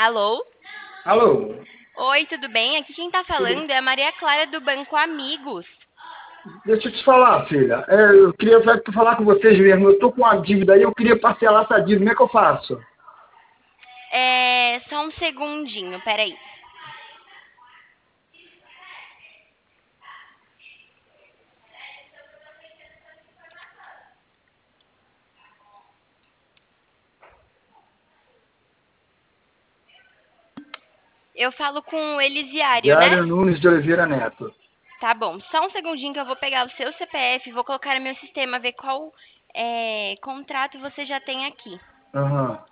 Alô? Alô? Oi, tudo bem? Aqui quem tá Tudo... falando é a Maria Clara do Banco Amigos. Deixa eu te falar, filha. Eu queria falar com vocês mesmo. Eu tô com uma dívida aí, eu queria parcelar essa dívida. Como é que eu faço? Só um segundinho, peraí. Eu falo com o Elisiário, né? Diário Nunes de Oliveira Neto. Tá bom, só um segundinho que eu vou pegar o seu CPF e vou colocar no meu sistema, ver qual contrato você já tem aqui. Aham.